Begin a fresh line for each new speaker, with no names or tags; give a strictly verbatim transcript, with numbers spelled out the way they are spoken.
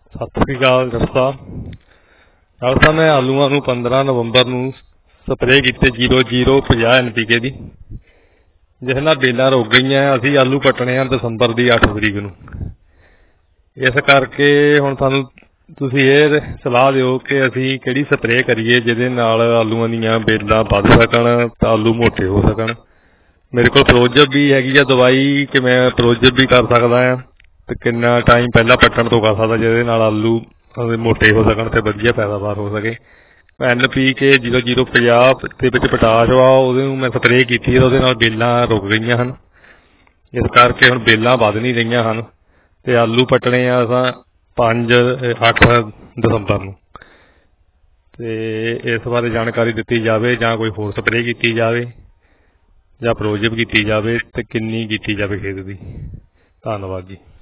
ਸਤਿ ਸ਼੍ਰੀ ਅਕਾਲ ਡਾਕਟਰ ਸਾਹਿਬ। ਡਾਕਟਰ ਸਾਹਿਬ ਮੈਂ ਆਲੂਆਂ ਨੂੰ ਪੰਦਰਾਂ ਨਵੰਬਰ ਨੂੰ ਸਪਰੇਅ ਕੀਤੇ ਜੀਰੋ ਜੀਰੋ ਪੰਜਾਹ ਐਨ ਪੀ ਕੇ ਦੀ, ਜਿਸ ਨਾਲ ਬੇਲਾਂ ਰੁਕ ਗਈਆਂ। ਅਸੀਂ ਆਲੂ ਪੱਟਣੇ ਆ ਦਸੰਬਰ ਦੀ ਅੱਠ ਤਰੀਕ ਨੂੰ। ਇਸ ਕਰਕੇ ਹੁਣ ਸਾਨੂੰ ਤੁਸੀਂ ਇਹ ਸਲਾਹ ਦਿਓ ਕਿ ਅਸੀਂ ਕਿਹੜੀ ਸਪਰੇਅ ਕਰੀਏ ਜਿਹਦੇ ਨਾਲ ਆਲੂਆਂ ਦੀਆਂ ਬੇਲਾਂ ਵੱਧ ਸਕਣ ਤਾਂ ਆਲੂ ਮੋਟੇ ਹੋ ਸਕਣ। ਮੇਰੇ ਕੋਲ ਪ੍ਰੋਜਬ ਵੀ ਹੈਗੀ ਆ ਦਵਾਈ ਕਿ ਮੈਂ ਪ੍ਰੋਜਬ ਵੀ ਕਰ ਸਕਦਾ ਹਾਂ, ਅਤੇ ਕਿੰਨਾ ਟਾਈਮ ਪਹਿਲਾਂ ਪੱਟਣ ਤੋਂ ਕਰ ਸਕਦਾ ਜਿਹਦੇ ਨਾਲ ਆਲੂ ਮੋਟੇ ਹੋ ਸਕਣ ਅਤੇ ਵਧੀਆ ਪੈਦਾਵਾਰ ਹੋ ਸਕੇ। ਐਨ ਪੀ ਕੇ ਜੀਰੋ ਜੀਰੋ ਪੰਜਾਹ ਦੇ ਵਿੱਚ ਪੋਟਾਸ਼ ਆ, ਉਹਦੇ ਨੂੰ ਮੈਂ ਸਪਰੇਅ ਕੀਤੀ ਹੈ, ਉਹਦੇ ਨਾਲ ਬੇਲਾਂ ਰੁਕ ਗਈਆਂ ਹਨ। ਇਸ ਕਰਕੇ ਹੁਣ ਬੇਲਾਂ ਵੱਧ ਨਹੀਂ ਰਹੀਆਂ ਹਨ ਅਤੇ ਆਲੂ ਪੱਟਣੇ ਆ ਅਸਾਂ ਪੰਜ ਅੱਠ ਦਸੰਬਰ ਨੂੰ। ਅਤੇ ਇਸ ਬਾਰੇ ਜਾਣਕਾਰੀ ਦਿੱਤੀ ਜਾਵੇ ਜਾਂ ਕੋਈ ਹੋਰ ਸਪਰੇਅ ਕੀਤੀ ਜਾਵੇ ਜਾਂ ਪ੍ਰੋਜਬ ਕੀਤੀ ਜਾਵੇ ਅਤੇ ਕਿੰਨੀ ਕੀਤੀ ਜਾਵੇ ਖੇਤ ਦੀ। ਧੰਨਵਾਦ ਜੀ।